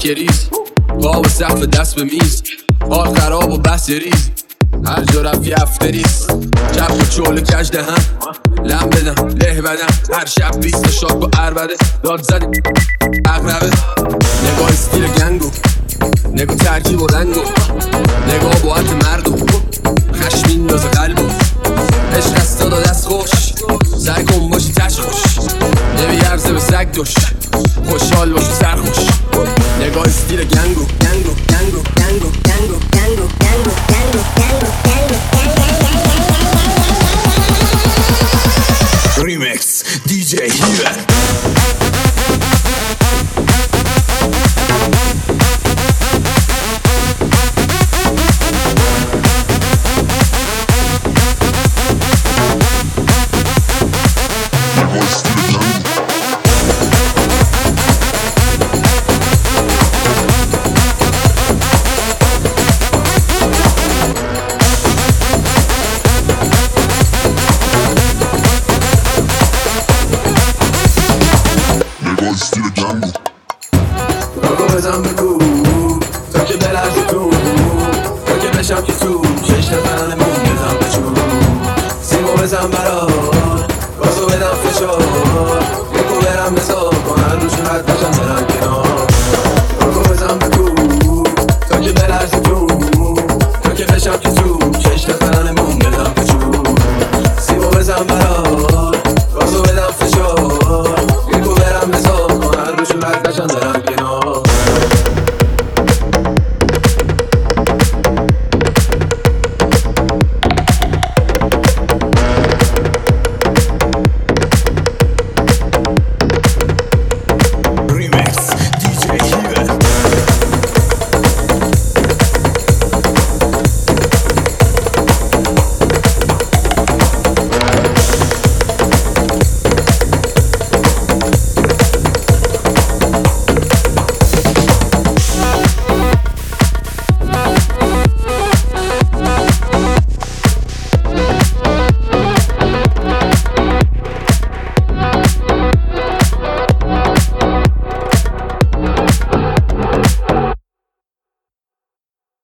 سکه ریز پا به سقف دست به میز حال خراب و بحث ریز هر جا رفت یه افتریز کف و چول کج دهم لم بدم له بدم هر شب 20 شاک و عربده داد زدیم اقربه نگاه استیل گنگو نگاه ترکیب و رنگو نگاه باعت مردو خشم میندازه قلبو عشق از دادا دست خوش سعی کن باشی تش خوش نمیارزه به سگ دوش خوشحال باشی سرخوش نگاه استیل گنگو گنگو گنگو گنگو گنگو گنگو گنگو گنگو Remix DJ Healer. بزن بگو تا که بلرزی تو تا که بشم که تو شش نفرانه مون بزن بچون سیمو بزن برات گازو بدم فشار یکو برم بزار کنن روشون حد